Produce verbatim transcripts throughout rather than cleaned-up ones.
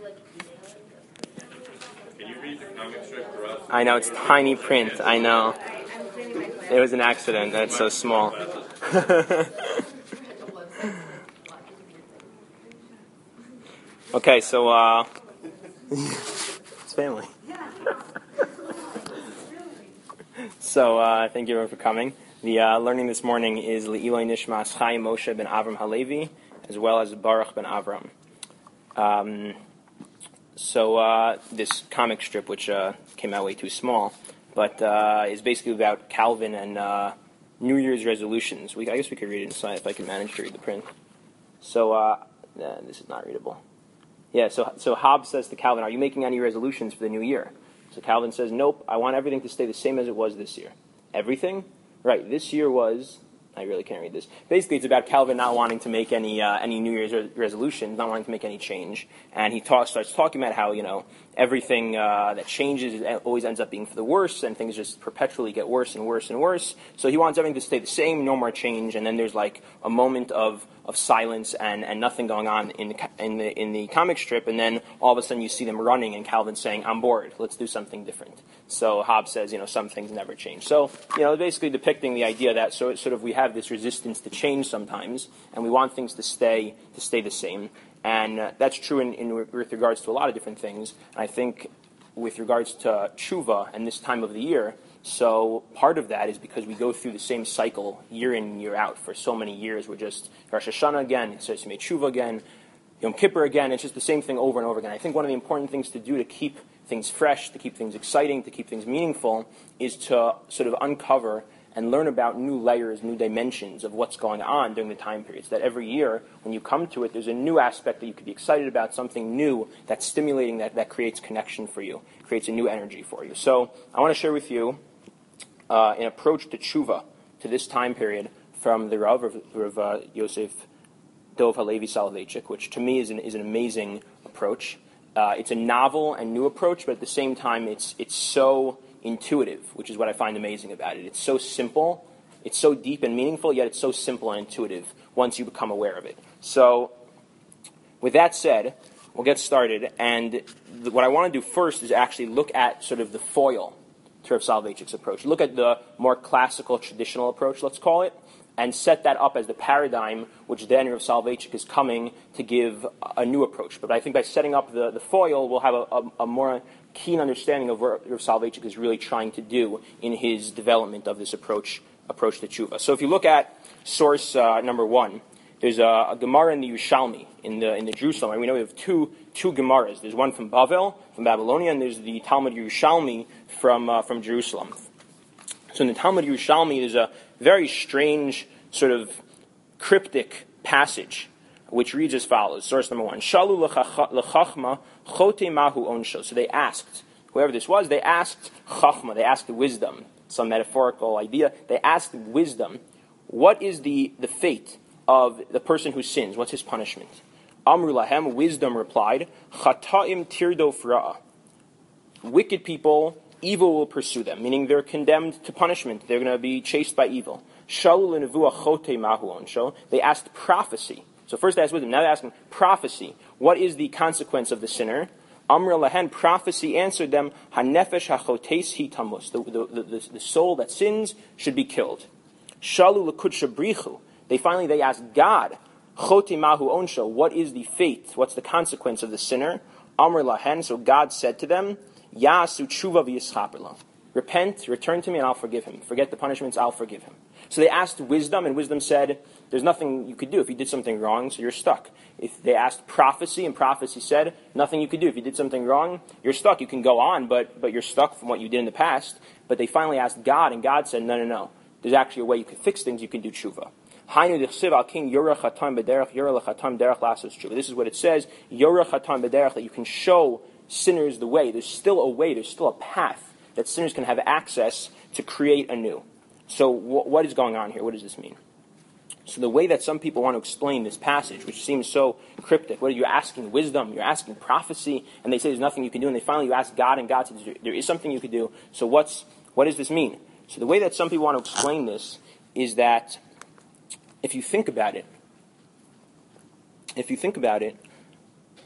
Can you read the comic strip for us? I know, it's tiny print. I know. It was an accident. That's so small. Okay, so, uh... it's family. So, uh, thank you everyone for coming. The uh, learning this morning is Le'iloi Nishmas Chaim Moshe ben Avram Halevi, as well as Baruch ben Avram. Um, so, uh, this comic strip, which uh, came out way too small, but uh, is basically about Calvin and uh, New Year's resolutions. We, I guess we could read it inside if I can manage to read the print. So, uh, nah, this is not readable. Yeah, so so Hobbes says to Calvin, are you making any resolutions for the new year? So Calvin says, nope, I want everything to stay the same as it was this year. Everything? Right, this year was... I really can't read this. Basically, it's about Calvin not wanting to make any uh, any New Year's re- resolutions, not wanting to make any change. And he talk, starts talking about how, you know, everything uh, that changes always ends up being for the worse, and things just perpetually get worse and worse and worse. So he wants everything to stay the same, no more change. And then there's like a moment of, of silence and, and nothing going on in the, in the in the comic strip. And then all of a sudden you see them running, and Calvin saying, I'm bored, let's do something different. So Hobbes says, you know, some things never change. So, you know, basically depicting the idea that so sort of we have this resistance to change sometimes, and we want things to stay to stay the same. And uh, that's true in, in with regards to a lot of different things. And I think with regards to tshuva and this time of the year, so part of that is because we go through the same cycle year in and year out for so many years. We're just Rosh Hashanah again, it says tshuva again, Yom Kippur again. It's just the same thing over and over again. I think one of the important things to do to keep things fresh, to keep things exciting, to keep things meaningful, is to sort of uncover and learn about new layers, new dimensions of what's going on during the time periods. That every year, when you come to it, there's a new aspect that you could be excited about, something new that's stimulating, that, that creates connection for you, creates a new energy for you. So I want to share with you uh, an approach to tshuva, to this time period, from the Rav, Rav, Rav uh, Yosef Dov Halevi Soloveitchik, which to me is an, is an amazing approach. Uh, it's a novel and new approach, but at the same time, it's it's so intuitive, which is what I find amazing about it. It's so simple, it's so deep and meaningful, yet it's so simple and intuitive once you become aware of it. So, with that said, we'll get started. And th- what I want to do first is actually look at sort of the foil to Rav Soloveitchik's approach. Look at the more classical, traditional approach, let's call it, and set that up as the paradigm, which then Rav Soloveitchik is coming to give a new approach. But I think by setting up the, the foil, we'll have a, a, a more keen understanding of what Rav Soloveitchik is really trying to do in his development of this approach approach to tshuva. So if you look at source uh, number one, there's a, a Gemara in the Yerushalmi, in the in the Jerusalem. And we know we have two two Gemaras. There's one from Bavel, from Babylonia, and there's the Talmud Yerushalmi from uh, from Jerusalem. So in the Talmud Yerushalmi, there's a very strange, sort of cryptic passage, which reads as follows. Source number one. Shalu l'chachma chote mahu onsho. So they asked, whoever this was, they asked chachma, they asked wisdom, some metaphorical idea. They asked wisdom, what is the, the fate of the person who sins? What's his punishment? Amru lahem, wisdom replied, chata'im tirdof ra'ah. Wicked people, evil will pursue them, meaning they're condemned to punishment. They're going to be chased by evil. Shalu l'nevuah chote mahu onsho. They asked prophecy. So first they asked wisdom, now they're asking prophecy. What is the consequence of the sinner? Amr lahen, prophecy answered them, hanefesh hachotes hi tamus. The, the, the, the soul that sins should be killed. Shalu l'kudsha brichu. They finally, they asked God, chote mahu onsho. What is the fate? What's the consequence of the sinner? Amr lahen, so God said to them, Yasu tshuva v'yischaper. Repent, return to me, and I'll forgive him. Forget the punishments, I'll forgive him. So they asked wisdom, and wisdom said, there's nothing you could do if you did something wrong, so you're stuck. If they asked prophecy, and prophecy said, nothing you could do. If you did something wrong, you're stuck. You can go on, but but you're stuck from what you did in the past. But they finally asked God, and God said, no, no, no. There's actually a way you can fix things. You can do tshuva. This is what it says, that you can show sinners the way. There's still a way, there's still a path that sinners can have access to create anew. So wh- what is going on here? What does this mean? So the way that some people want to explain this passage, which seems so cryptic, what are you asking wisdom, you're asking prophecy, and they say there's nothing you can do, and they finally you ask God, and God says there is something you could do. So what's what does this mean? So the way that some people want to explain this is that if you think about it, if you think about it,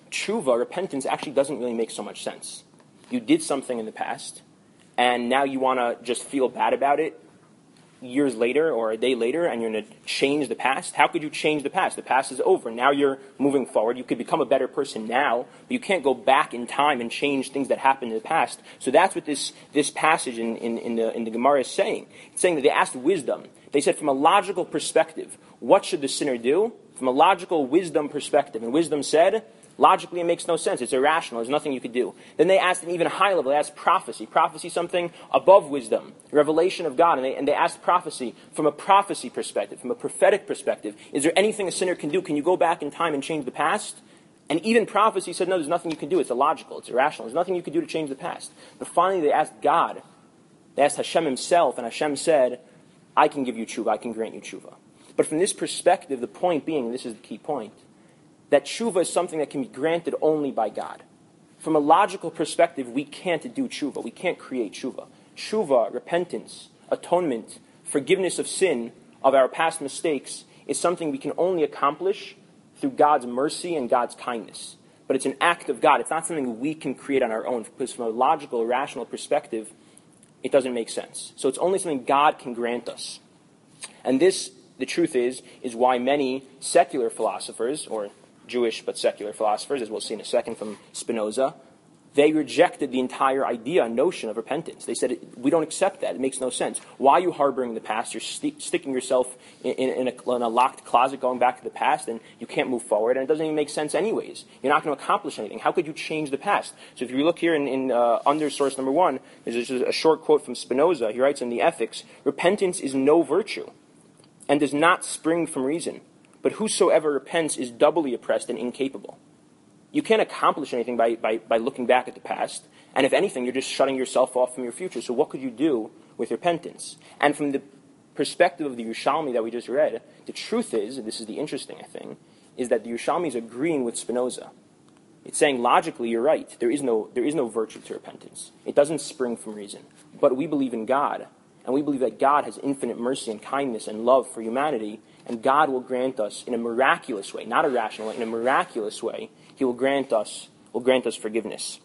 tshuva, repentance, actually doesn't really make so much sense. You did something in the past, and now you want to just feel bad about it years later or a day later, and you're going to change the past. How could you change the past? The past is over. Now you're moving forward. You could become a better person now, but you can't go back in time and change things that happened in the past. So that's what this, this passage in, in, in, the, in the Gemara is saying. It's saying that they asked wisdom. They said, from a logical perspective, what should the sinner do? From a logical wisdom perspective. And wisdom said, logically, it makes no sense. It's irrational. There's nothing you could do. Then they asked an even higher level. They asked prophecy. Prophecy, something above wisdom, revelation of God. And they, and they asked prophecy from a prophecy perspective, from a prophetic perspective. Is there anything a sinner can do? Can you go back in time and change the past? And even prophecy said, no, there's nothing you can do. It's illogical. It's irrational. There's nothing you can do to change the past. But finally, they asked God. They asked Hashem himself, and Hashem said, I can give you tshuva. I can grant you tshuva. But from this perspective, the point being, and this is the key point, that tshuva is something that can be granted only by God. From a logical perspective, we can't do tshuva. We can't create tshuva. Tshuva, repentance, atonement, forgiveness of sin, of our past mistakes, is something we can only accomplish through God's mercy and God's kindness. But it's an act of God. It's not something we can create on our own. Because from a logical, rational perspective, it doesn't make sense. So it's only something God can grant us. And this, the truth is, is why many secular philosophers, or Jewish but secular philosophers, as we'll see in a second from Spinoza, they rejected the entire idea, notion of repentance. They said, we don't accept that. It makes no sense. Why are you harboring the past? You're st- sticking yourself in, in, in, a, in a locked closet going back to the past, and you can't move forward, and it doesn't even make sense anyways. You're not going to accomplish anything. How could you change the past? So if you look here in, in uh, under source number one, there's a short quote from Spinoza. He writes in the Ethics, repentance is no virtue and does not spring from reason. But whosoever repents is doubly oppressed and incapable. You can't accomplish anything by, by, by looking back at the past. And if anything, you're just shutting yourself off from your future. So what could you do with repentance? And from the perspective of the Yerushalmi that we just read, the truth is, and this is the interesting thing, is that the Yerushalmi is agreeing with Spinoza. It's saying, logically, you're right. There is no, there is no virtue to repentance. It doesn't spring from reason. But we believe in God. And we believe that God has infinite mercy and kindness and love for humanity. And God will grant us in a miraculous way, not a rational way, in a miraculous way, He will grant us, will grant us forgiveness.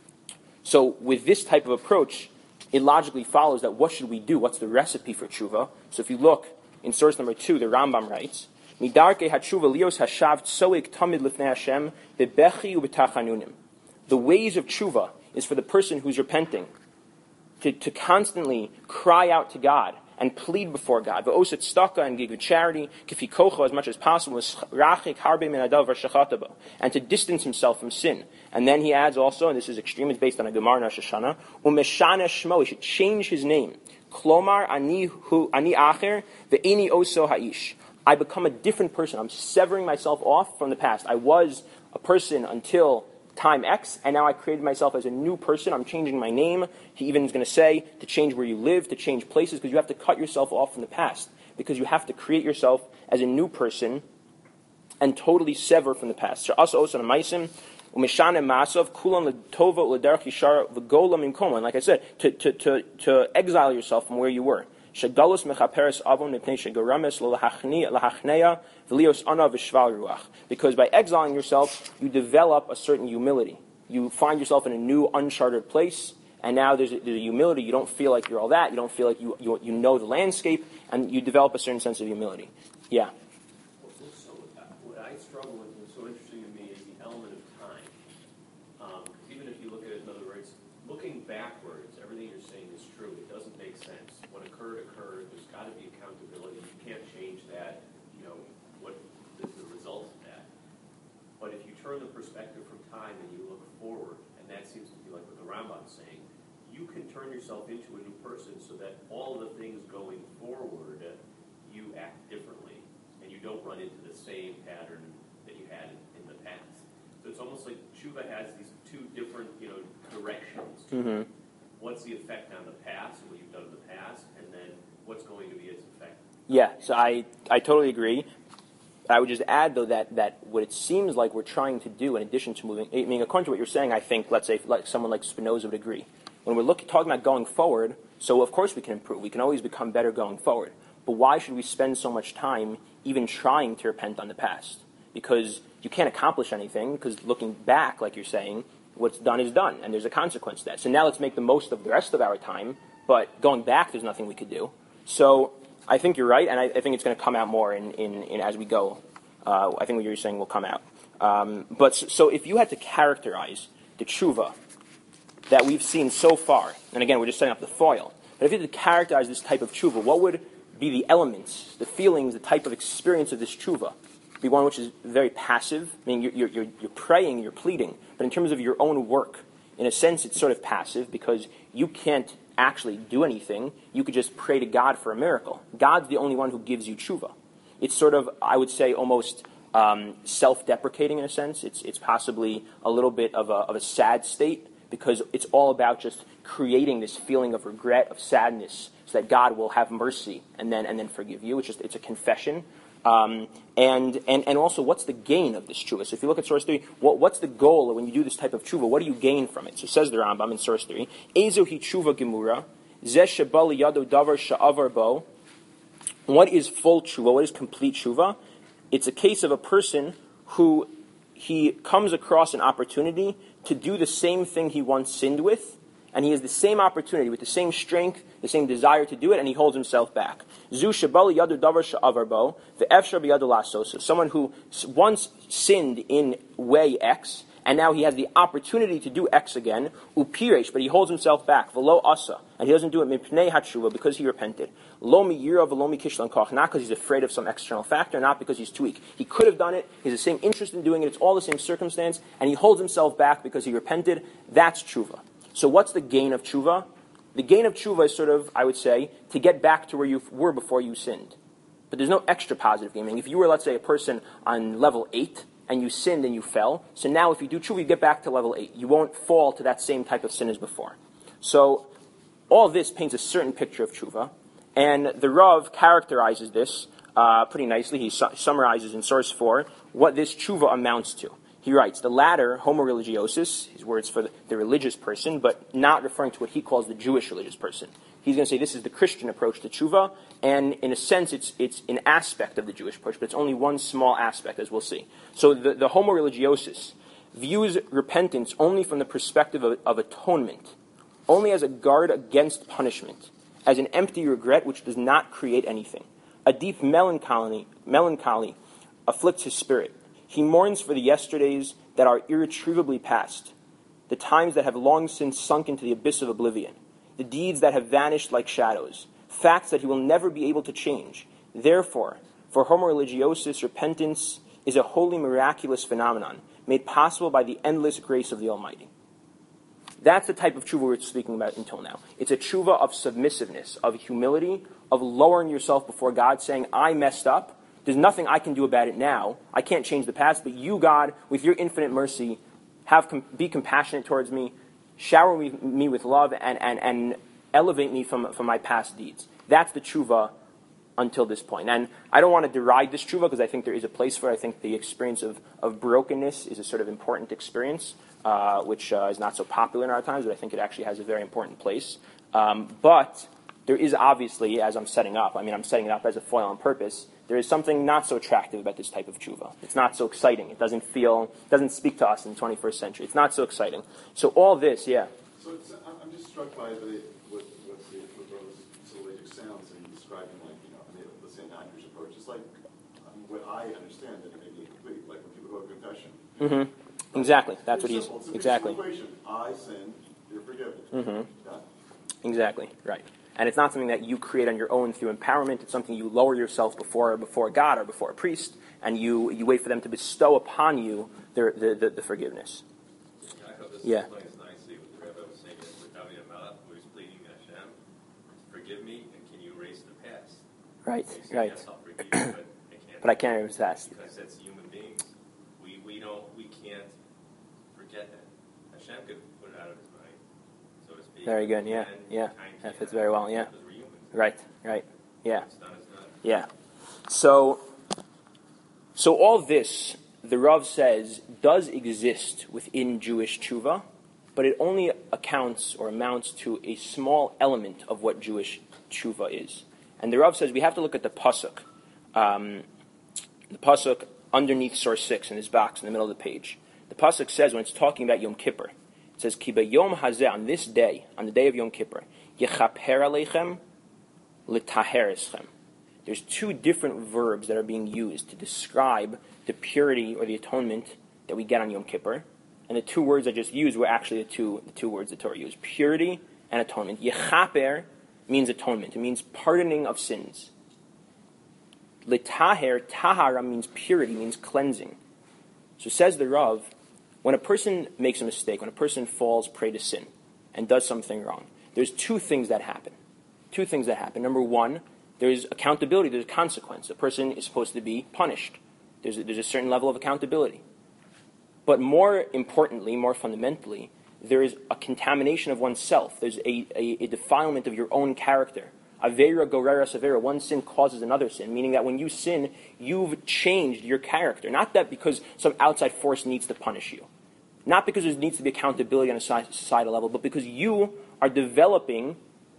So with this type of approach, it logically follows that what should we do? What's the recipe for tshuva? So if you look in source number two, the Rambam writes, Midarke hatshuva lios hashav tzoik tamid lifnei Hashem bebechi ubetachanunim. The ways of tshuva is for the person who's repenting to, to constantly cry out to God and plead before God. V'oset tzedakah, and give charity, kifi kocho, as much as possible, rachik harbe min adav v'shachatabo, and to distance himself from sin. And then he adds also, and this is extreme, it's based on a Gemara in Rosh Hashanah, umeshana shmo, he should change his name. Klomar ani hu ani acher ve'ini oso ha'ish. I become a different person. I'm severing myself off from the past. I was a person until time X, and now I created myself as a new person. I'm changing my name. He even is going to say to change where you live, to change places, because you have to cut yourself off from the past, because you have to create yourself as a new person and totally sever from the past. And like I said, to, to, to, to exile yourself from where you were. Because by exiling yourself, you develop a certain humility. You find yourself in a new, uncharted place, and now there's a, there's a humility. You don't feel like you're all that. You don't feel like you, you you know the landscape, and you develop a certain sense of humility. Yeah. So what I struggle with, what's so interesting to me, is the element of time. Um, even if you look at it in other words, looking backwards, everything you're saying is true. It doesn't make sense. What occurred, occurred. There's got to be accountability. You can't change that. You know, what is the result of that? But if you turn the perspective from time and you look forward, and that seems to be like what the Rambam's saying, you can turn yourself into a new person so that all the things going forward, you act differently, and you don't run into the same pattern that you had in, in the past. So it's almost like tshuva has these two different, you know, directions. Mm-hmm. What's the effect on the past, and what you've done in the past, and then what's going to be its effect? Yeah, so I, I totally agree. I would just add, though, that, that what it seems like we're trying to do, in addition to moving, I mean, according to what you're saying, I think, let's say, like someone like Spinoza would agree. When we're looking, talking about going forward, so of course we can improve. We can always become better going forward. But why should we spend so much time even trying to repent on the past? because you can't accomplish anything, because looking back, like you're saying, what's done is done, and there's a consequence to that. So now let's make the most of the rest of our time, but going back, there's nothing we could do. So I think you're right, and I, I think it's going to come out more in, in, in as we go. Uh, I think what you're saying will come out. Um, but so, so if you had to characterize the tshuva that we've seen so far, and again, we're just setting up the foil, but if you had to characterize this type of tshuva, what would be the elements, the feelings, the type of experience of this tshuva? Be one which is very passive, meaning you're, you're, you're praying, you're pleading, but in terms of your own work, in a sense, it's sort of passive because you can't actually do anything. You could just pray to God for a miracle. God's the only one who gives you tshuva. It's sort of, I would say, almost um, self-deprecating in a sense. It's it's possibly a little bit of a, of a sad state because it's all about just creating this feeling of regret, of sadness, so that God will have mercy and then and then forgive you. It's just it's a confession. Um, and, and and also, what's the gain of this tshuva? So if you look at source three, what, what's the goal when you do this type of tshuva? What do you gain from it? So says the Rambam in source three, Ezo hi tshuva gemura, zeh sheba liyado davar sha'avar bo. What is full tshuva? What is complete tshuva? It's a case of a person who he comes across an opportunity to do the same thing he once sinned with, and he has the same opportunity with the same strength, the same desire to do it, and he holds himself back. Zu shebali yadu davar sha'avar bo, ve'efshar b'yadu lasos. Someone who once sinned in way X, and now he has the opportunity to do X again, upiresh, but he holds himself back, v'lo asa, and he doesn't do it mipnei hatshuva, because he repented. Lo mi yira v'lo mi kishlan koch, not because he's afraid of some external factor, not because he's too weak. He could have done it, he has the same interest in doing it, it's all the same circumstance, and he holds himself back because he repented. That's tshuva. So what's the gain of tshuva? The gain of tshuva is sort of, I would say, to get back to where you were before you sinned. But there's no extra positive gain. If you were, let's say, a person on level eight, and you sinned and you fell, so now if you do tshuva, you get back to level eight. You won't fall to that same type of sin as before. So all this paints a certain picture of tshuva, and the Rav characterizes this uh, pretty nicely. He su- summarizes in source four what this tshuva amounts to. He writes, the latter, homo religiosus, his words for the, the religious person, but not referring to what he calls the Jewish religious person. He's going to say this is the Christian approach to tshuva, and in a sense it's it's an aspect of the Jewish approach, but it's only one small aspect, as we'll see. So the, the homo religiosus views repentance only from the perspective of, of atonement, only as a guard against punishment, as an empty regret which does not create anything. A deep melancholy, melancholy afflicts his spirit. He mourns for the yesterdays that are irretrievably past, the times that have long since sunk into the abyss of oblivion, the deeds that have vanished like shadows, facts that he will never be able to change. Therefore, for homo religiosus, repentance is a wholly miraculous phenomenon, made possible by the endless grace of the Almighty. That's the type of tshuva we're speaking about until now. It's a tshuva of submissiveness, of humility, of lowering yourself before God, saying, I messed up. There's nothing I can do about it now. I can't change the past, but you, God, with your infinite mercy, have com- be compassionate towards me, shower me, me with love, and, and, and elevate me from, from my past deeds. That's the tshuva until this point. And I don't want to deride this tshuva because I think there is a place for it. I think the experience of, of brokenness is a sort of important experience, uh, which uh, is not so popular in our times, but I think it actually has a very important place. Um, but there is obviously, as I'm setting up, I mean, I'm setting it up as a foil on purpose, there is something not so attractive about this type of tshuva. It's not so exciting. It doesn't feel, doesn't speak to us in the twenty-first century. It's not so exciting. So all this, yeah. So it's, I'm just struck by the, what, what the what Brother Soloveitchik sounds in describing, like, you know, I mean, the Saint Andrew's approach. It's like, I mean, what I understand that it may be incomplete, like when people go to confession. Mm-hmm. Exactly. That's what he's, simple. It's a exactly. equation. I sin, you're forgiven. Mm-hmm. Yeah? Exactly, right. And it's not something that you create on your own through empowerment. It's something you lower yourself before before God or before a priest, and you, you wait for them to bestow upon you the the, the, the forgiveness. Yeah. Yeah. Explains nicely what the Rebbe was saying with David HaMelech, who was pleading Hashem, forgive me, and can you erase the past? Right, He said, right. yes, I'll forgive you, but I can't. But I can't erase the past. Because that's human beings. We we don't we can't forget that. Hashem could put it out of his mind, so to speak. Very good, yeah, And yeah. kind That can't. fits very well, yeah. Because we're humans. Right, right, yeah. What's done is done. Yeah. So, so all this, the Rav says, does exist within Jewish tshuva, but it only accounts or amounts to a small element of what Jewish tshuva is. And the Rav says we have to look at the pasuk. Um, the pasuk underneath source six in this box in the middle of the page. The pasuk says when it's talking about Yom Kippur, it says Ki b'yom hazeh, on this day, on the day of Yom Kippur, yechaper aleichem l'taher eschem. There's two different verbs that are being used to describe the purity or the atonement that we get on Yom Kippur. And the two words I just used were actually the two the two words the Torah used: purity and atonement. Yechaper means atonement. It means pardoning of sins. L'taher, tahara means purity, means cleansing. So says the Rav, when a person makes a mistake, when a person falls prey to sin and does something wrong, there's two things that happen. Two things that happen. Number one, there's accountability, there's a consequence. A person is supposed to be punished. There's a, there's a certain level of accountability. But more importantly, more fundamentally, there is a contamination of oneself. There's a, a, a defilement of your own character. Avera gorera savera, one sin causes another sin, meaning that when you sin, you've changed your character. Not that because some outside force needs to punish you. Not because there needs to be accountability on a societal level, but because you are developing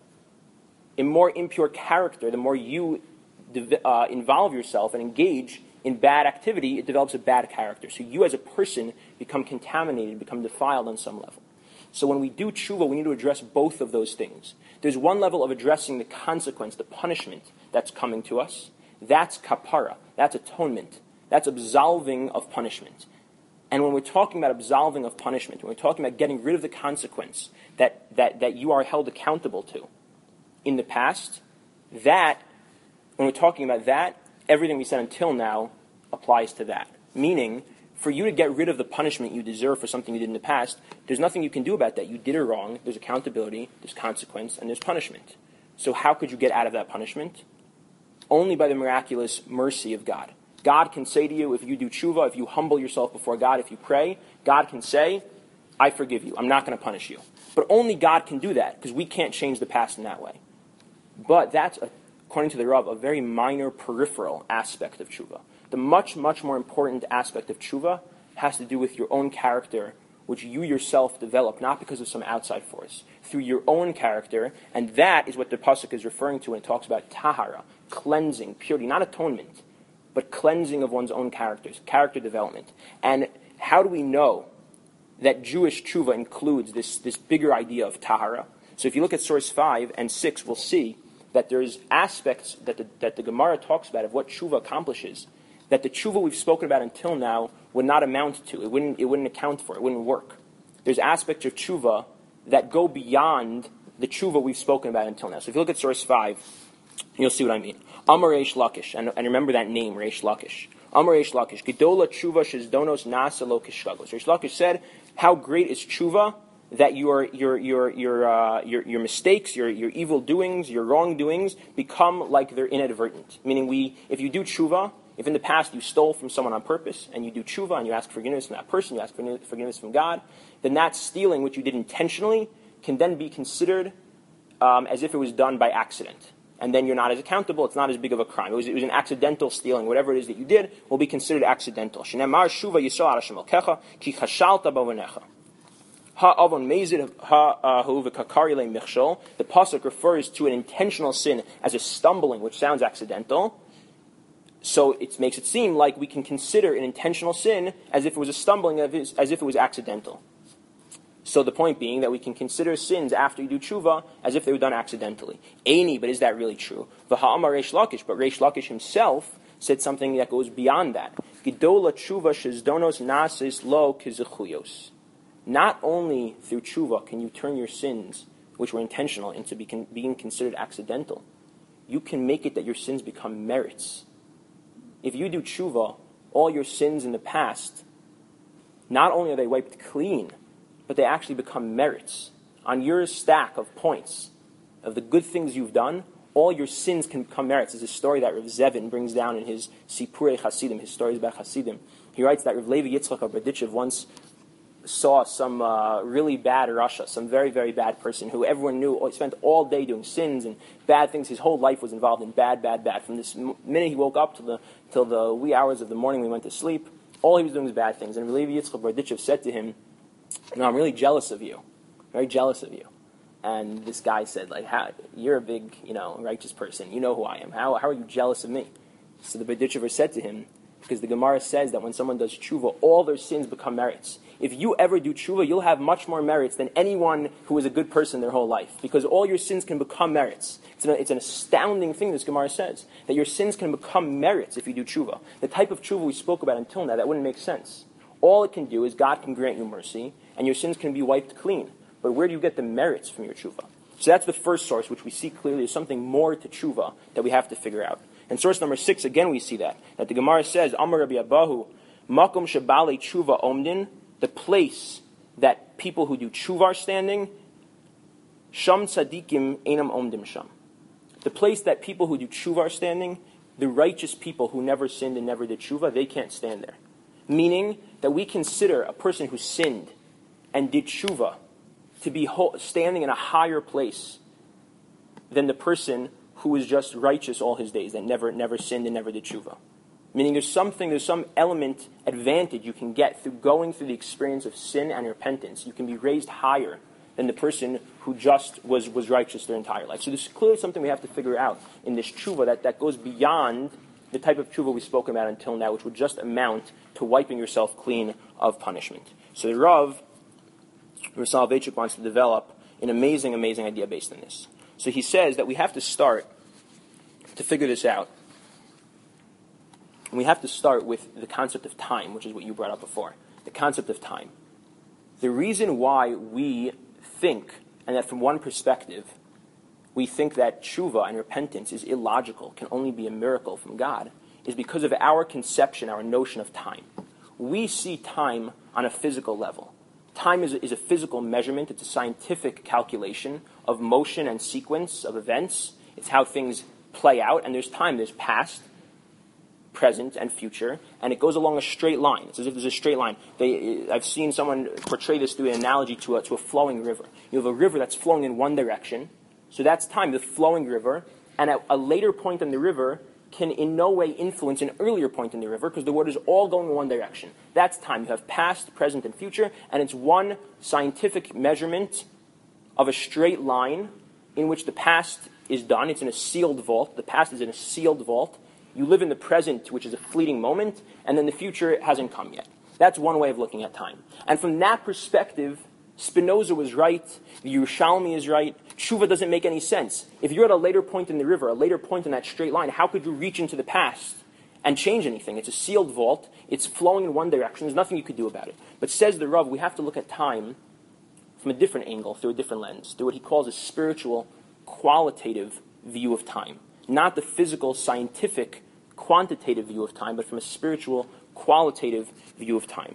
a more impure character. The more you uh, involve yourself and engage in bad activity, it develops a bad character. So you as a person become contaminated, become defiled on some level. So when we do tshuva, we need to address both of those things. There's one level of addressing the consequence, the punishment that's coming to us. That's kapara. That's atonement. That's absolving of punishment. And when we're talking about absolving of punishment, when we're talking about getting rid of the consequence that, that, that you are held accountable to in the past, that, when we're talking about that, everything we said until now applies to that. Meaning, for you to get rid of the punishment you deserve for something you did in the past, there's nothing you can do about that. You did it wrong, there's accountability, there's consequence, and there's punishment. So how could you get out of that punishment? Only by the miraculous mercy of God. God can say to you, if you do tshuva, if you humble yourself before God, if you pray, God can say, I forgive you, I'm not going to punish you. But only God can do that, because we can't change the past in that way. But that's, a, according to the Rav, a very minor peripheral aspect of tshuva. The much, much more important aspect of tshuva has to do with your own character, which you yourself develop, not because of some outside force, through your own character, and that is what the pasuk is referring to when it talks about tahara, cleansing, purity, not atonement, but cleansing of one's own characters, character development. And how do we know that Jewish tshuva includes this, this bigger idea of tahara? So if you look at source five and six, we'll see that there's aspects that the, that the Gemara talks about of what tshuva accomplishes, that the tshuva we've spoken about until now would not amount to. It wouldn't, it wouldn't account for. It wouldn't work. There's aspects of tshuva that go beyond the tshuva we've spoken about until now. So if you look at source five, you'll see what I mean. Amar Reish Lakish, and, and remember that name, Reish Lakish. Amar Reish Lakish, Gedola tshuva shizdonos nasa lo kishkagos. Reish Lakish said, how great is tshuva that your your your your uh, your your mistakes, your your evil doings, your wrongdoings become like they're inadvertent. Meaning, we if you do tshuva, if in the past you stole from someone on purpose, and you do tshuva and you ask forgiveness from that person, you ask forgiveness from God, then that stealing, which you did intentionally, can then be considered um, as if it was done by accident. And then you're not as accountable, it's not as big of a crime. It was, it was an accidental stealing. Whatever it is that you did will be considered accidental. Shneimar shuva yisrael ala Hashem elkecha, ki chashalta b'avonecha. Ha'avon mezid ha'hu v'kakari le michshol. The pasuk refers to an intentional sin as a stumbling, which sounds accidental. So it makes it seem like we can consider an intentional sin as if it was a stumbling, as if it was accidental. So the point being that we can consider sins after you do tshuva as if they were done accidentally. Eini, but is that really true? V'ha'amar Reish Lakish, but Reish Lakish himself said something that goes beyond that. Gedola tshuva shizdonos nasis lo kizechuyos. Not only through tshuva can you turn your sins, which were intentional, into being considered accidental. You can make it that your sins become merits. If you do tshuva, all your sins in the past, not only are they wiped clean, but they actually become merits. On your stack of points of the good things you've done, all your sins can become merits. There's a story that Rav Zevin brings down in his Sipurei Hasidim, his stories about Hasidim. He writes that Rav Levi Yitzchak of Berdichev once saw some uh, really bad Rasha, some very, very bad person who everyone knew he spent all day doing sins and bad things. His whole life was involved in bad, bad, bad. From this minute he woke up till the till the wee hours of the morning when he went to sleep, all he was doing was bad things. And Rav Levi Yitzchak of Berdichev said to him, no, I'm really jealous of you. Very jealous of you. And this guy said, like, how, you're a big, you know, righteous person. You know who I am. How, how are you jealous of me? So the Berdichever said to him, because the Gemara says that when someone does tshuva, all their sins become merits. If you ever do tshuva, you'll have much more merits than anyone who is a good person their whole life, because all your sins can become merits. It's an, it's an astounding thing this Gemara says, that your sins can become merits if you do tshuva. The type of tshuva we spoke about until now, that wouldn't make sense. All it can do is God can grant you mercy, and your sins can be wiped clean. But where do you get the merits from your tshuva? So that's the first source, which we see clearly is something more to tshuva that we have to figure out. And source number six, again we see that, that the Gemara says, Amar Rabbi Abahu, Makom Shabali Tshuva Omdin, the place that people who do tshuva are standing, Sham Tzadikim Einam Omdim Sham. The place that people who do tshuva are standing, the righteous people who never sinned and never did tshuva, they can't stand there. Meaning that we consider a person who sinned and did tshuva to be ho- standing in a higher place than the person who was just righteous all his days, that never never sinned and never did tshuva. Meaning there's something, there's some element, advantage you can get through going through the experience of sin and repentance. You can be raised higher than the person who just was, was righteous their entire life. So this is clearly something we have to figure out in this tshuva that, that goes beyond the type of tshuva we've spoken about until now, which would just amount to wiping yourself clean of punishment. So the Rav, Rav Soloveitchik, wants to develop an amazing, amazing idea based on this. So he says that we have to start to figure this out. And we have to start with the concept of time, which is what you brought up before. The concept of time. The reason why we think, and that from one perspective, we think that tshuva and repentance is illogical, can only be a miracle from God, is because of our conception, our notion of time. We see time on a physical level. Time is a, is a physical measurement. It's a scientific calculation of motion and sequence of events. It's how things play out, and there's time. There's past, present, and future, and it goes along a straight line. It's as if there's a straight line. They, I've seen someone portray this through an analogy to a, to a flowing river. You have a river that's flowing in one direction, so that's time, the flowing river, and at a later point in the river can in no way influence an earlier point in the river because the water is all going in one direction. That's time. You have past, present, and future, and it's one scientific measurement of a straight line in which the past is done. It's in a sealed vault. The past is in a sealed vault. You live in the present, which is a fleeting moment, and then the future hasn't come yet. That's one way of looking at time. And from that perspective, Spinoza was right, the Yerushalmi is right, tshuva doesn't make any sense. If you're at a later point in the river, a later point in that straight line, how could you reach into the past and change anything? It's a sealed vault, it's flowing in one direction, there's nothing you could do about it. But says the Rav, we have to look at time from a different angle, through a different lens, through what he calls a spiritual, qualitative view of time. Not the physical, scientific, quantitative view of time, but from a spiritual, qualitative view of time.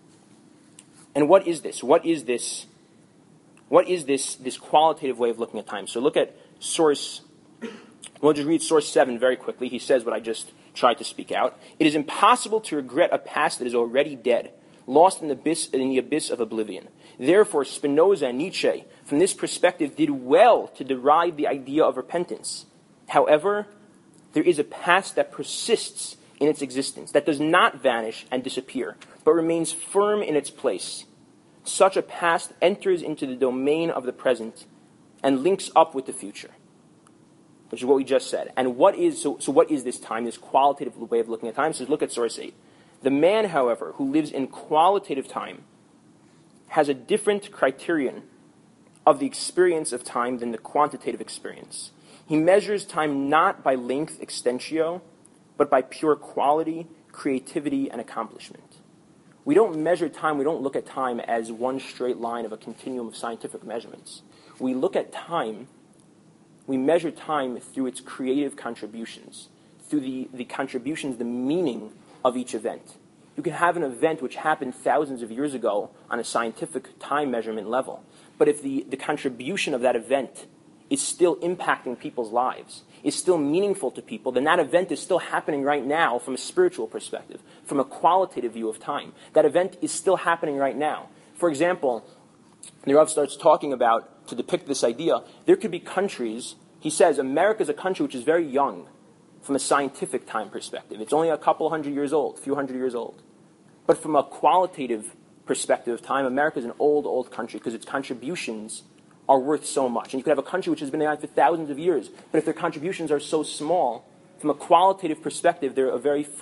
And what is this? What is this? What is this, this qualitative way of looking at time? So look at source, we'll just read source seven very quickly. He says what I just tried to speak out. It is impossible to regret a past that is already dead, lost in the abyss, in the abyss of oblivion. Therefore, Spinoza and Nietzsche, from this perspective, did well to deride the idea of repentance. However, there is a past that persists in its existence, that does not vanish and disappear, but remains firm in its place. Such a past enters into the domain of the present and links up with the future, which is what we just said. And what is so, so what is this time, this qualitative way of looking at time? So look at source eight. The man, however, who lives in qualitative time has a different criterion of the experience of time than the quantitative experience. He measures time not by length extentio, but by pure quality, creativity, and accomplishment. We don't measure time, we don't look at time as one straight line of a continuum of scientific measurements. We look at time, we measure time through its creative contributions, through the, the contributions, the meaning of each event. You can have an event which happened thousands of years ago on a scientific time measurement level, but if the, the contribution of that event is still impacting people's lives, is still meaningful to people, then that event is still happening right now from a spiritual perspective, from a qualitative view of time. That event is still happening right now. For example, the Rav starts talking about, to depict this idea, there could be countries, he says, America is a country which is very young from a scientific time perspective. It's only a couple hundred years old, a few hundred years old. But from a qualitative perspective of time, America is an old, old country because its contributions are worth so much. And you could have a country which has been around for thousands of years, but if their contributions are so small, from a qualitative perspective, they're a very fresh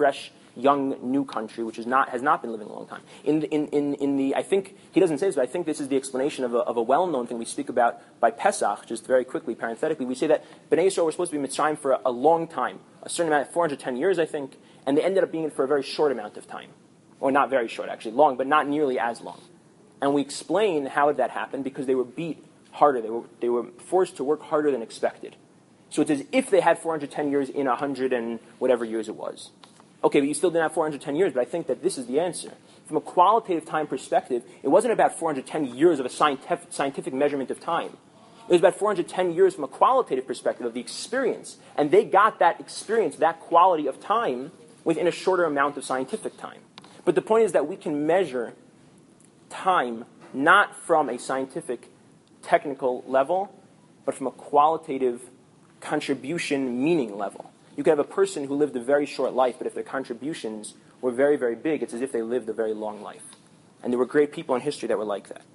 young new country, which is not has not been living a long time. In the, in, in, in the I think he doesn't say this, but I think this is the explanation of a, of a well-known thing we speak about by Pesach. Just very quickly, parenthetically, we say that Bnei Yisrael were supposed to be Mitzrayim for a, a long time, a certain amount, four hundred ten years, I think, and they ended up being it for a very short amount of time, or not very short, actually, long, but not nearly as long. And we explain how that happened because they were beat harder. They were they were forced to work harder than expected. So it's as if they had four hundred ten years in one hundred and whatever years it was. Okay, but you still didn't have four hundred ten years, but I think that this is the answer. From a qualitative time perspective, it wasn't about four hundred ten years of a scientific, scientific measurement of time. It was about four hundred ten years from a qualitative perspective of the experience. And they got that experience, that quality of time, within a shorter amount of scientific time. But the point is that we can measure time not from a scientific, technical level, but from a qualitative contribution meaning level. You could have a person who lived a very short life, but if their contributions were very, very big, it's as if they lived a very long life. And there were great people in history that were like that.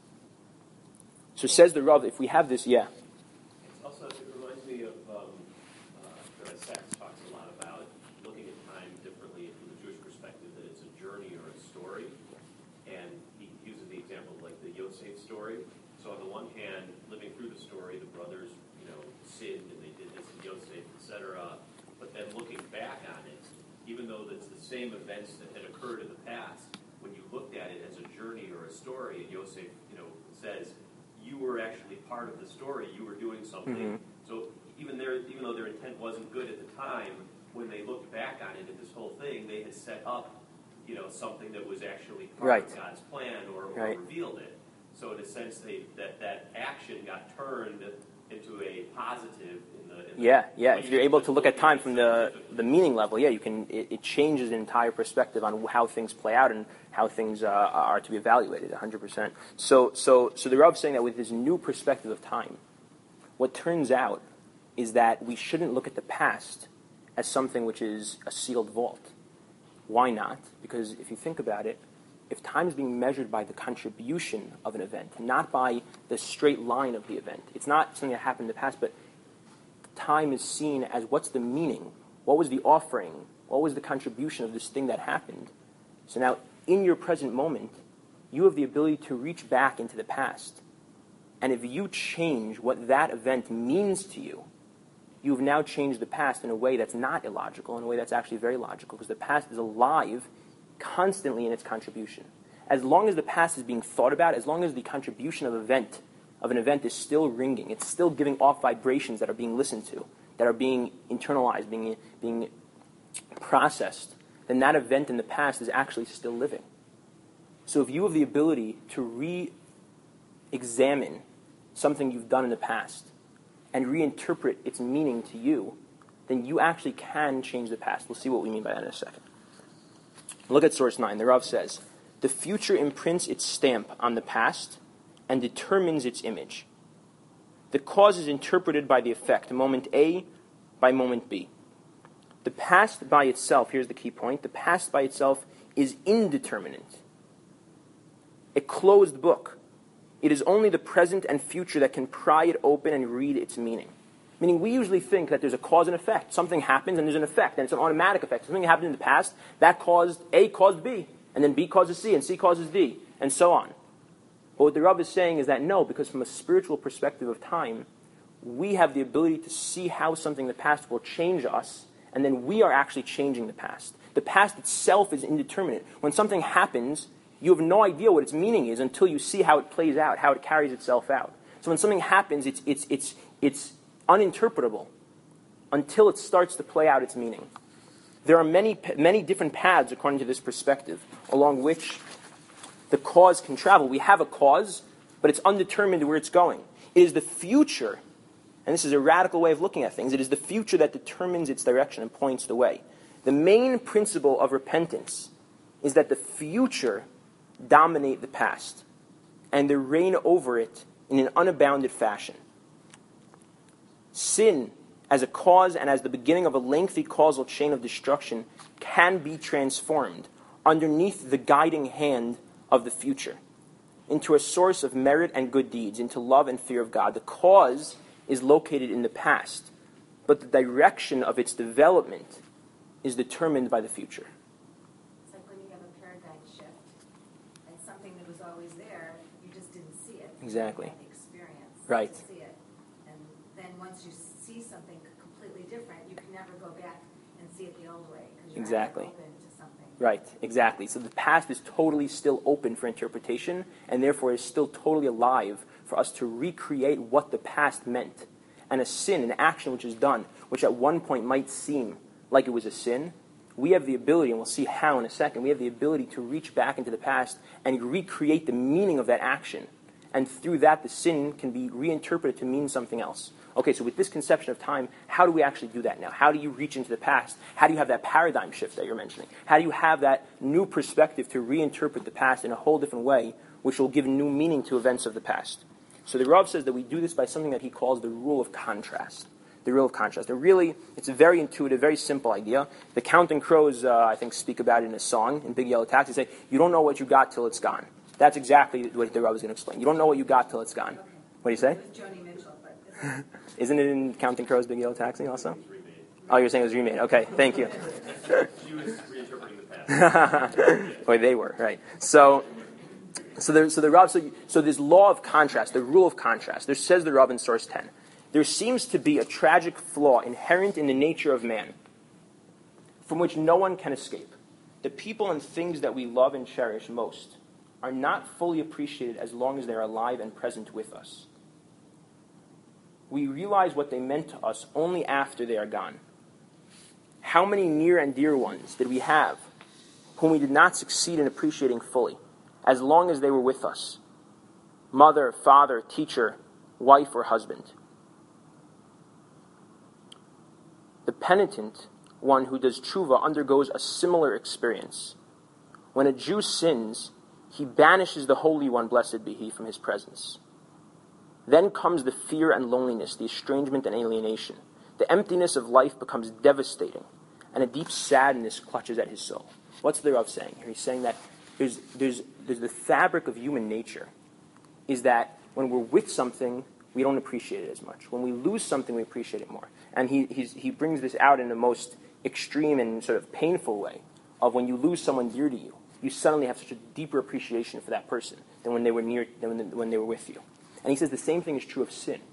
So says the Rav, if we have this, yeah. It's also, it reminds me of, um, uh, Rabbi Sachs talks a lot about looking at time differently from the Jewish perspective, that it's a journey or a story. And he uses the example of like the Yosef story. So on the one hand, living through the story, the brothers, you know, sinned and they did this in Yosef, et cetera. But then looking back on it, even though it's the same events that had occurred in the past, when you looked at it as a journey or a story, and Yosef, you know, says, you were actually part of the story, you were doing something. Mm-hmm. So even their, even though their intent wasn't good at the time, when they looked back on it at this whole thing, they had set up, you know, something that was actually part right. of God's plan or, or right. revealed it. So in a sense, they, that, that action got turned into a positive in the... In yeah, the, yeah. If you're able to look at time from the, the meaning level, yeah, you can. It, it changes the entire perspective on how things play out and how things uh, are to be evaluated, one hundred percent. So, so, so the Rav is saying that with this new perspective of time, what turns out is that we shouldn't look at the past as something which is a sealed vault. Why not? Because if you think about it, if time is being measured by the contribution of an event, not by the straight line of the event, it's not something that happened in the past, but time is seen as what's the meaning, what was the offering, what was the contribution of this thing that happened. So now, in your present moment, you have the ability to reach back into the past. And if you change what that event means to you, you've now changed the past in a way that's not illogical, in a way that's actually very logical, because the past is alive constantly in its contribution. As long as the past is being thought about, as long as the contribution of event of an event is still ringing, it's still giving off vibrations that are being listened to, that are being internalized, being being processed, then that event in the past is actually still living. So if you have the ability to re-examine something you've done in the past and reinterpret its meaning to you, then you actually can change the past. We'll see what we mean by that in a second. Look at source nine. The Rav says, the future imprints its stamp on the past and determines its image. The cause is interpreted by the effect, moment A by moment B. The past by itself, here's the key point, the past by itself is indeterminate. A closed book. It is only the present and future that can pry it open and read its meaning. Meaning we usually think that there's a cause and effect. Something happens and there's an effect, and it's an automatic effect. Something happened in the past, that caused A caused B, and then B causes C, and C causes D, and so on. But what the Rav is saying is that no, because from a spiritual perspective of time, we have the ability to see how something in the past will change us, and then we are actually changing the past. The past itself is indeterminate. When something happens, you have no idea what its meaning is until you see how it plays out, how it carries itself out. So when something happens, it's it's it's it's uninterpretable until it starts to play out its meaning. There are many many different paths, according to this perspective, along which the cause can travel. We have a cause, but it's undetermined where it's going. It is the future, and this is a radical way of looking at things, it is the future that determines its direction and points the way. The main principle of repentance is that the future dominate the past, and they reign over it in an unabounded fashion. Sin, as a cause and as the beginning of a lengthy causal chain of destruction, can be transformed underneath the guiding hand of the future into a source of merit and good deeds, into love and fear of God. The cause is located in the past, but the direction of its development is determined by the future. Exactly. and experience Right. to see it. And then once you see something completely different, you can never go back and see it the old way because you're Exactly. open to something. Right, exactly. So the past is totally still open for interpretation, and therefore is still totally alive for us to recreate what the past meant. And a sin, an action which is done, which at one point might seem like it was a sin, we have the ability, and we'll see how in a second, we have the ability to reach back into the past and recreate the meaning of that action. And through that, the sin can be reinterpreted to mean something else. Okay, so with this conception of time, how do we actually do that now? How do you reach into the past? How do you have that paradigm shift that you're mentioning? How do you have that new perspective to reinterpret the past in a whole different way, which will give new meaning to events of the past? So the Rav says that we do this by something that he calls the rule of contrast. The rule of contrast. And really, it's a very intuitive, very simple idea. The Counting Crows, uh, I think, speak about it in a song, in Big Yellow Taxi. They say, you don't know what you got till it's gone. That's exactly what the Rav was going to explain. You don't know what you got till it's gone. What do you say? It was Joni Mitchell, but it's Isn't it in Counting Crows, Big Yellow Taxi also? Oh, you're saying it was remade. Okay, thank you. She was reinterpreting the past. Or they were, right. So, so, there, so the Rav, so, so this law of contrast, the rule of contrast, there says the Rav in source ten, there seems to be a tragic flaw inherent in the nature of man, from which no one can escape. The people and things that we love and cherish most are not fully appreciated as long as they are alive and present with us. We realize what they meant to us only after they are gone. How many near and dear ones did we have whom we did not succeed in appreciating fully, as long as they were with us? Mother, father, teacher, wife, or husband. The penitent one who does tshuva undergoes a similar experience. When a Jew sins, he banishes the Holy One, blessed be He, from his presence. Then comes the fear and loneliness, the estrangement and alienation. The emptiness of life becomes devastating, and a deep sadness clutches at his soul. What's the Rav saying here? He's saying that there's, there's, there's the fabric of human nature, is that when we're with something, we don't appreciate it as much. When we lose something, we appreciate it more. And he he's, he brings this out in the most extreme and sort of painful way of when you lose someone dear to you, you suddenly have such a deeper appreciation for that person than when they were near, than when, when they were with you. And he says the same thing is true of sin.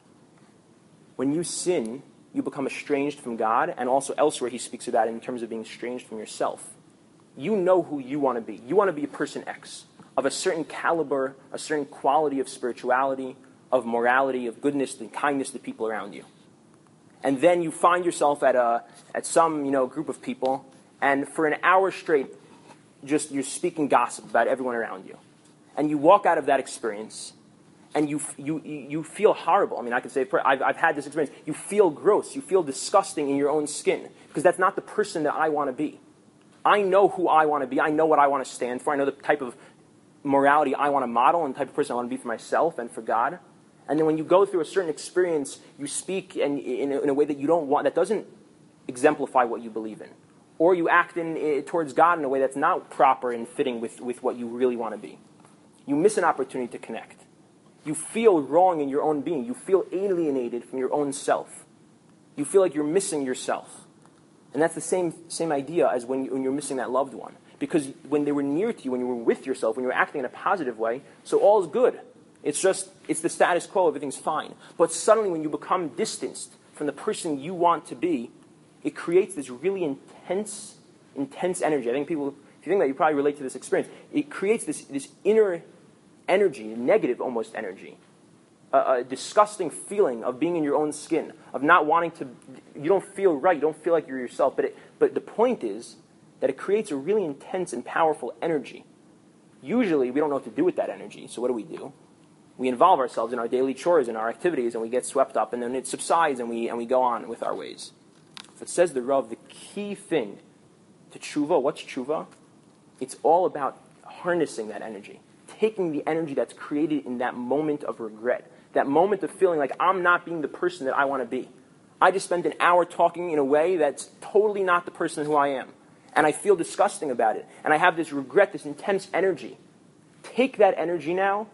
When you sin, you become estranged from God, and also elsewhere he speaks about it in terms of being estranged from yourself. You know who you want to be. You want to be a person X, of a certain caliber, a certain quality of spirituality, of morality, of goodness and kindness to people around you. And then you find yourself at a at some you know group of people, and for an hour straight, just you're speaking gossip about everyone around you, and you walk out of that experience, and you you you feel horrible. I mean, I can say I've I've had this experience. You feel gross. You feel disgusting in your own skin because that's not the person that I want to be. I know who I want to be. I know what I want to stand for. I know the type of morality I want to model and the type of person I want to be for myself and for God. And then when you go through a certain experience, you speak in, in, a, in a way that you don't want, that doesn't exemplify what you believe in. Or you act in, in, towards God in a way that's not proper and fitting with, with what you really want to be. You miss an opportunity to connect. You feel wrong in your own being. You feel alienated from your own self. You feel like you're missing yourself. And that's the same, same idea as when, you, when you're missing that loved one. Because when they were near to you, when you were with yourself, when you were acting in a positive way, so all is good. It's just, it's the status quo, everything's fine. But suddenly when you become distanced from the person you want to be, it creates this really intense, intense energy. I think people, if you think that, you probably relate to this experience. It creates this, this inner energy, negative almost energy. A, a disgusting feeling of being in your own skin, of not wanting to, you don't feel right, you don't feel like you're yourself. But it, but the point is that it creates a really intense and powerful energy. Usually we don't know what to do with that energy, so what do we do? We involve ourselves in our daily chores and our activities, and we get swept up, and then it subsides, and we and we go on with our ways. So it says the Rav, the key thing to tshuva, what's tshuva? It's all about harnessing that energy, taking the energy that's created in that moment of regret, that moment of feeling like I'm not being the person that I want to be. I just spent an hour talking in a way that's totally not the person who I am, and I feel disgusting about it, and I have this regret, this intense energy. Take that energy now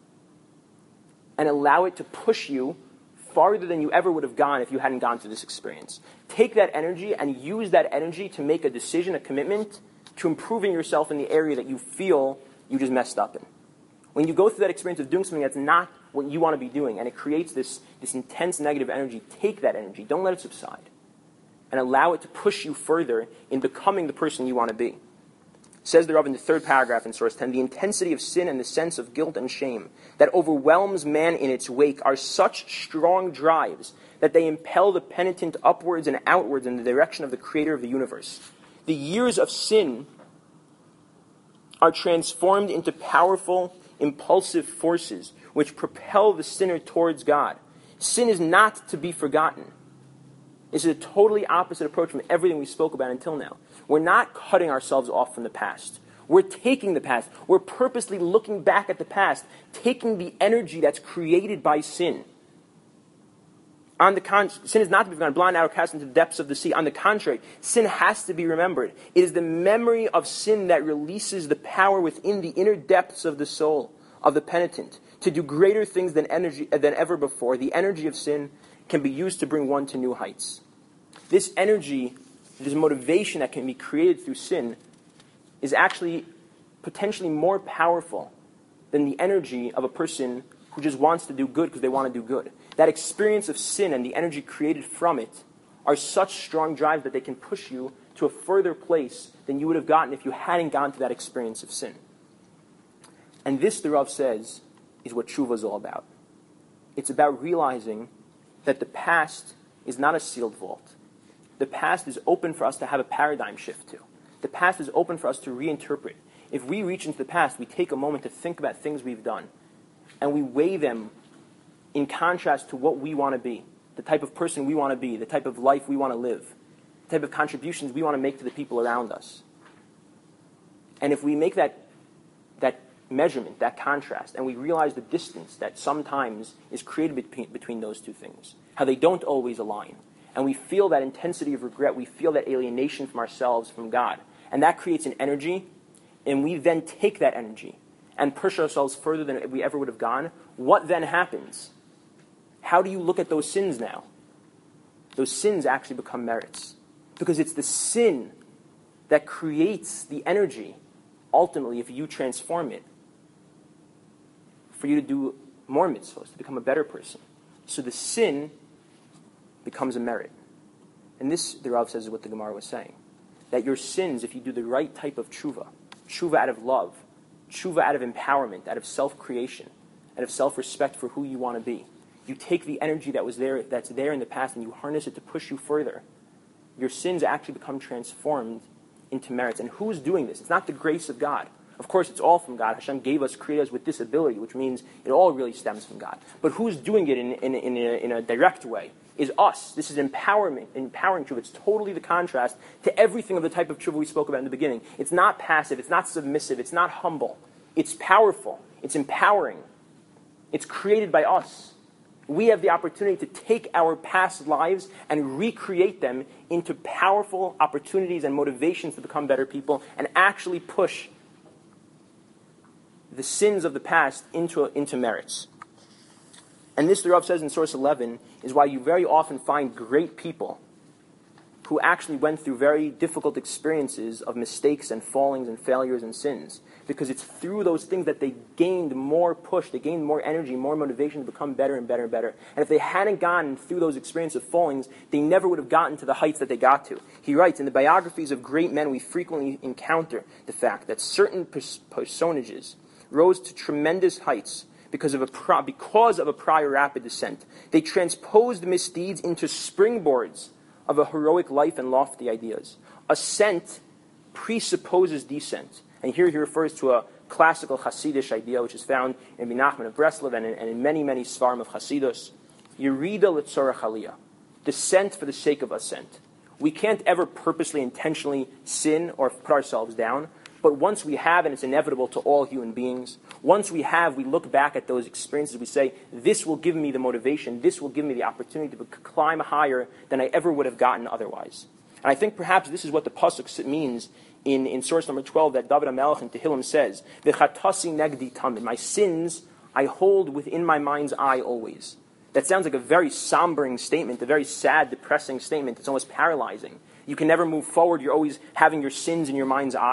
and allow it to push you farther than you ever would have gone if you hadn't gone through this experience. Take that energy and use that energy to make a decision, a commitment, to improving yourself in the area that you feel you just messed up in. When you go through that experience of doing something that's not what you want to be doing, and it creates this, this intense negative energy, take that energy. Don't let it subside. And allow it to push you further in becoming the person you want to be. Says the Rav in the third paragraph in Source ten, the intensity of sin and the sense of guilt and shame that overwhelms man in its wake are such strong drives that they impel the penitent upwards and outwards in the direction of the Creator of the universe. The years of sin are transformed into powerful, impulsive forces which propel the sinner towards God. Sin is not to be forgotten. This is a totally opposite approach from everything we spoke about until now. We're not cutting ourselves off from the past. We're taking the past. We're purposely looking back at the past, taking the energy that's created by sin. On the con- sin is not to be forgotten, blind arrow cast into the depths of the sea. On the contrary, sin has to be remembered. It is the memory of sin that releases the power within the inner depths of the soul of the penitent to do greater things than energy than ever before. The energy of sin can be used to bring one to new heights. This energy, this motivation that can be created through sin is actually potentially more powerful than the energy of a person who just wants to do good because they want to do good. That experience of sin and the energy created from it are such strong drives that they can push you to a further place than you would have gotten if you hadn't gone to that experience of sin. And this, the Rav says, is what tshuva is all about. It's about realizing that the past is not a sealed vault. The past is open for us to have a paradigm shift to. The past is open for us to reinterpret. If we reach into the past, we take a moment to think about things we've done, and we weigh them in contrast to what we want to be, the type of person we want to be, the type of life we want to live, the type of contributions we want to make to the people around us. And if we make that, that measurement, that contrast, and we realize the distance that sometimes is created between, between those two things, how they don't always align, and we feel that intensity of regret, we feel that alienation from ourselves, from God, and that creates an energy, and we then take that energy and push ourselves further than we ever would have gone, what then happens? How do you look at those sins now? Those sins actually become merits. Because it's the sin that creates the energy, ultimately, if you transform it, for you to do more mitzvahs, to become a better person. So the sin becomes a merit. And this, the Rav says, is what the Gemara was saying. That your sins, if you do the right type of tshuva, tshuva out of love, tshuva out of empowerment, out of self-creation, out of self-respect for who you want to be, you take the energy that was there, that's there in the past, and you harness it to push you further. Your sins actually become transformed into merits. And who's doing this? It's not the grace of God. Of course, it's all from God. Hashem gave us, created us with this ability, which means it all really stems from God. But who's doing it in, in, in, a, in a direct way is us. This is empowerment, empowering tshuva. It's totally the contrast to everything of the type of tshuva we spoke about in the beginning. It's not passive. It's not submissive. It's not humble. It's powerful. It's empowering. It's created by us. We have the opportunity to take our past lives and recreate them into powerful opportunities and motivations to become better people and actually push the sins of the past into, into merits. And this, the Rav says in Source eleven, is why you very often find great people who actually went through very difficult experiences of mistakes and fallings and failures and sins. Because it's through those things that they gained more push, they gained more energy, more motivation to become better and better and better. And if they hadn't gone through those experiences of fallings, they never would have gotten to the heights that they got to. He writes, in the biographies of great men, we frequently encounter the fact that certain pers- personages rose to tremendous heights because of a pro- because of a prior rapid descent. They transposed misdeeds into springboards of a heroic life and lofty ideas. Ascent presupposes descent. And here he refers to a classical Hasidish idea, which is found in Menachem of Breslov and in, and in many, many svarim of Hasidus. Yerida l'tzorach aliyah. Descent for the sake of ascent. We can't ever purposely, intentionally sin or put ourselves down. But once we have, and it's inevitable to all human beings, once we have, we look back at those experiences, we say, this will give me the motivation, this will give me the opportunity to climb higher than I ever would have gotten otherwise. And I think perhaps this is what the pasuk means in, in source number twelve that David HaMelech in Tehillim says, V'chatasi negdi tamid, my sins I hold within my mind's eye always. That sounds like a very sombering statement, a very sad, depressing statement. It's almost paralyzing. You can never move forward. You're always having your sins in your mind's eye.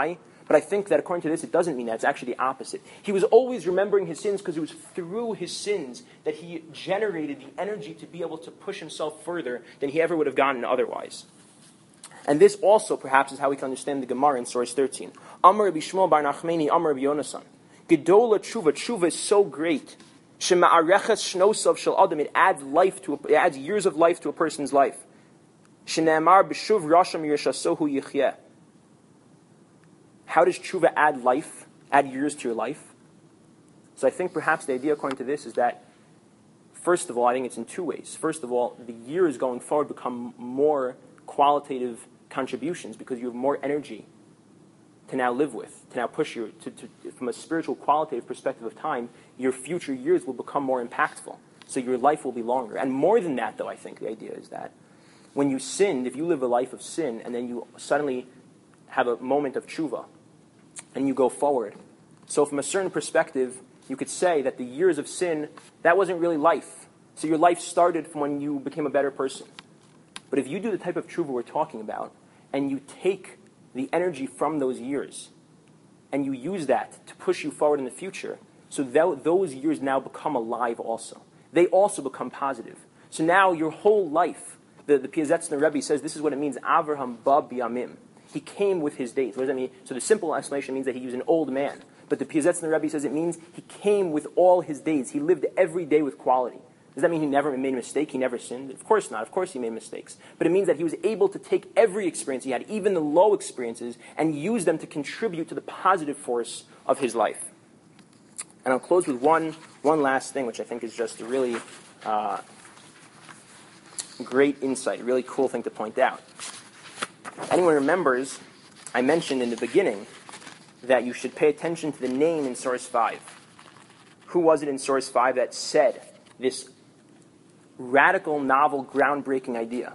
But I think that according to this, it doesn't mean that. It's actually the opposite. He was always remembering his sins because it was through his sins that he generated the energy to be able to push himself further than he ever would have gotten otherwise. And this also, perhaps, is how we can understand the Gemara in source thirteen. Amar Rabbi Shmuel bar Nachmani, Amar Rabbi Yonasan. Gedola tshuva, tshuva is so great. Shema'areches shnosav shel adam, it adds life to, a, it adds years of life to a person's life. Shene'amar b'shuv rasham yeshasohu yichyeh. How does tshuva add life, add years to your life? So I think perhaps the idea according to this is that, first of all, I think it's in two ways. First of all, the years going forward become more qualitative contributions because you have more energy to now live with, to now push you, to, to, from a spiritual qualitative perspective of time, your future years will become more impactful. So your life will be longer. And more than that, though, I think the idea is that when you sinned, if you live a life of sin and then you suddenly have a moment of tshuva, and you go forward. So from a certain perspective, you could say that the years of sin, that wasn't really life. So your life started from when you became a better person. But if you do the type of tshuva we're talking about, and you take the energy from those years, and you use that to push you forward in the future, so th- those years now become alive also. They also become positive. So now your whole life, the, the Piazetzner Rebbe says this is what it means, Avraham ba biyamim. He came with his days. What does that mean? So the simple explanation means that he was an old man. But the Piazetzner Rebbe says it means he came with all his days. He lived every day with quality. Does that mean he never made a mistake? He never sinned? Of course not. Of course he made mistakes. But it means that he was able to take every experience he had, even the low experiences, and use them to contribute to the positive force of his life. And I'll close with one, one last thing, which I think is just a really uh, great insight, a really cool thing to point out. Anyone remembers, I mentioned in the beginning that you should pay attention to the name in source five. Who was it in source five that said this radical, novel, groundbreaking idea?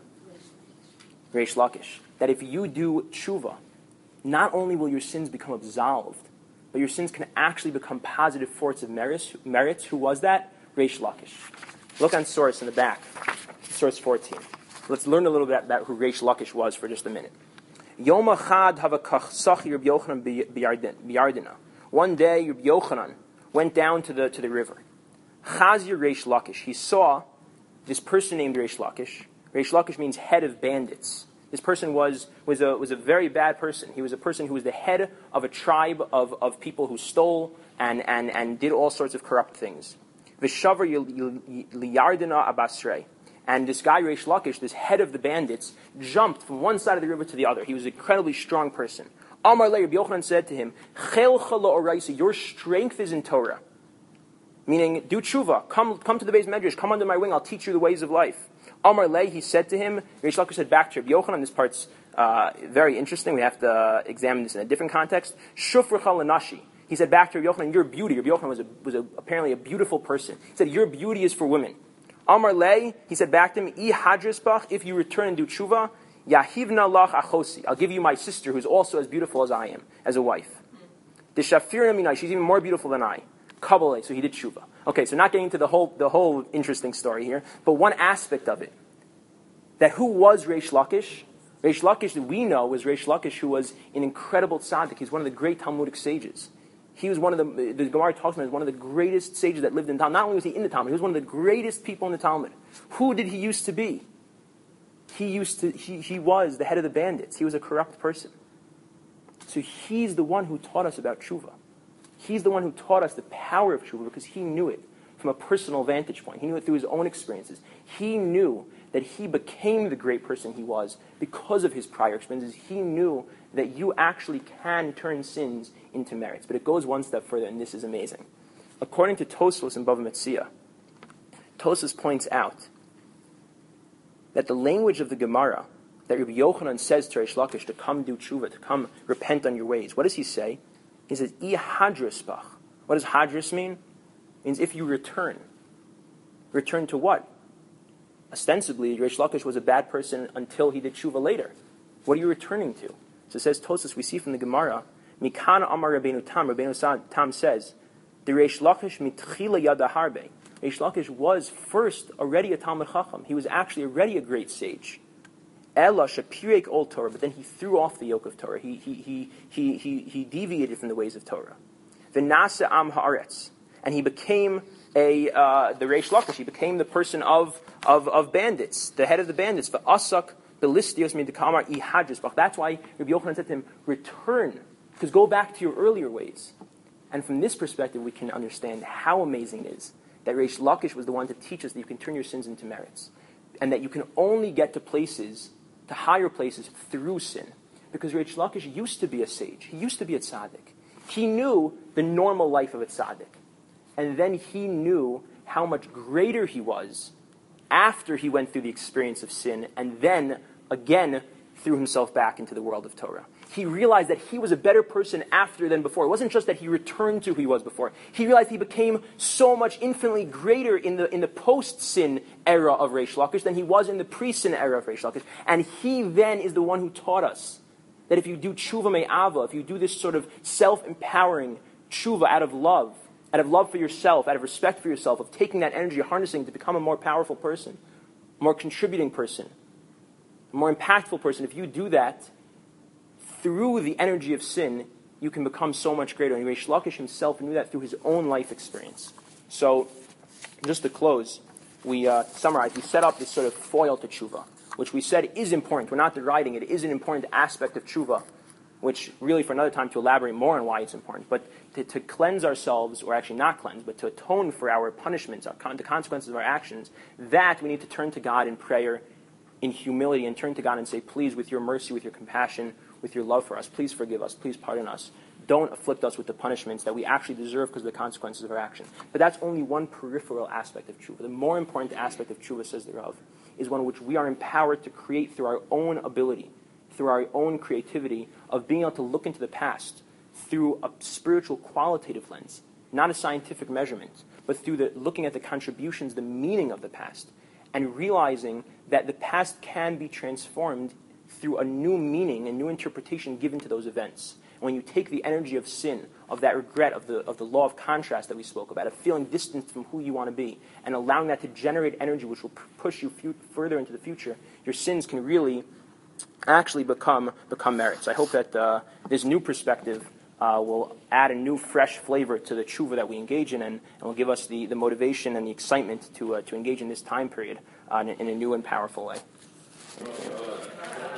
Reish Lakish. That if you do tshuva, not only will your sins become absolved, but your sins can actually become positive force of merits. Who was that? Reish Lakish. Look on source in the back, source fourteen. Let's learn a little bit about who Reish Lakish was for just a minute. Yom Echad Havakach Sachi Rabbi Yochanan biyardina. One day, Rabbi Yochanan went down to the to the river. Chazir Reish Lakish. He saw this person named Reish Lakish. Reish Lakish means head of bandits. This person was was a was a very bad person. He was a person who was the head of a tribe of, of people who stole and, and, and did all sorts of corrupt things. Vishavar liyardina abasrei. And this guy, Reish Lakish, this head of the bandits, jumped from one side of the river to the other. He was an incredibly strong person. Amar le, Rabbi Yochanan said to him, Chelcha la'oraisa, your strength is in Torah. Meaning, do tshuva, come come to the Beis Medrash, come under my wing, I'll teach you the ways of life. Amar le, he said to him, Reish Lakish said back to Rabbi Yochanan, this part's uh, very interesting, we have to uh, examine this in a different context. Shufrecha lanashi. He said back to Rabbi Yochanan, your beauty, Rabbi Yochanan was, a, was a, apparently a beautiful person. He said, your beauty is for women. Amar le, he said back to him, I hadrisbach, if you return and do tshuva, yahivna lach achosi, I'll give you my sister who's also as beautiful as I am, as a wife. The shafirna minai, she's even more beautiful than I. Kabbalah, so he did tshuva. Okay, so not getting into the whole the whole interesting story here, but one aspect of it, that who was Reish Lakish? Reish Lakish that we know was Reish Lakish, who was an incredible tzaddik. He's one of the great Talmudic sages. He was one of the, the Gemara talks about as one of the greatest sages that lived in Talmud. Not only was he in the Talmud, he was one of the greatest people in the Talmud. Who did he used to be? He used to, he, he was the head of the bandits. He was a corrupt person. So he's the one who taught us about tshuva. He's the one who taught us the power of tshuva because he knew it from a personal vantage point. He knew it through his own experiences. He knew that he became the great person he was because of his prior experiences. He knew that you actually can turn sins into merits. But it goes one step further, and this is amazing. According to Tosfos and Bava Metzia, Tosfos points out that the language of the Gemara, that Rabbi Yochanan says to Reish Lakish to come do tshuva, to come repent on your ways. What does he say? He says, I hadrispach. What does hadris mean? It means if you return. Return to what? Ostensibly, Reish Lakish was a bad person until he did tshuva later. What are you returning to? So it says Tosfos, we see from the Gemara, Mikana Amar Rabbeinu Tam, Rabbeinu Tam says, the Reish Lakish mitchila yada harbe. Reish Lakish was first already a Talmud Chacham. He was actually already a great sage. Ella shapirek ol Torah, but then he threw off the yoke of Torah. He he he he he, he deviated from the ways of Torah. V'nasa am haaretz, and he became a uh, the Reish Lakish. He became the person of of of bandits, the head of the bandits. V'asak belistios midekamar ihadris. That's why Rabbi Yochanan said to him, "Return, because go back to your earlier ways." And from this perspective, we can understand how amazing it is that Reish Lakish was the one to teach us that you can turn your sins into merits, and that you can only get to places, to higher places, through sin. Because Reish Lakish used to be a sage. He used to be a tzaddik. He knew the normal life of a tzaddik. And then he knew how much greater he was after he went through the experience of sin, and then, again, threw himself back into the world of Torah. He realized that he was a better person after than before. It wasn't just that he returned to who he was before. He realized he became so much infinitely greater in the in the post-sin era of Reish Lakish than he was in the pre-sin era of Reish Lakish. And he then is the one who taught us that if you do tshuva me'ava, if you do this sort of self-empowering tshuva out of love, out of love for yourself, out of respect for yourself, of taking that energy, harnessing to become a more powerful person, a more contributing person, a more impactful person, if you do that, through the energy of sin, you can become so much greater. And Reish Lakish himself knew that through his own life experience. So, just to close, we uh, summarize, we set up this sort of foil to tshuva, which we said is important. We're not deriding it. It is an important aspect of tshuva, which really for another time to elaborate more on why it's important. But to, to cleanse ourselves, or actually not cleanse, but to atone for our punishments, our con- the consequences of our actions, that we need to turn to God in prayer, in humility, and turn to God and say, please, with your mercy, with your compassion, with your love for us, please forgive us, please pardon us. Don't afflict us with the punishments that we actually deserve because of the consequences of our action. But that's only one peripheral aspect of tshuva. The more important aspect of tshuva, says the Rav, is one in which we are empowered to create through our own ability, through our own creativity, of being able to look into the past through a spiritual qualitative lens, not a scientific measurement, but through the looking at the contributions, the meaning of the past, and realizing that the past can be transformed through a new meaning, a new interpretation given to those events. And when you take the energy of sin, of that regret, of the of the law of contrast that we spoke about, of feeling distant from who you want to be, and allowing that to generate energy which will p- push you fu- further into the future, your sins can really actually become become merits. I hope that uh, this new perspective uh, will add a new, fresh flavor to the tshuva that we engage in, and, and will give us the, the motivation and the excitement to uh, to engage in this time period uh, in, in a new and powerful way. Thank you.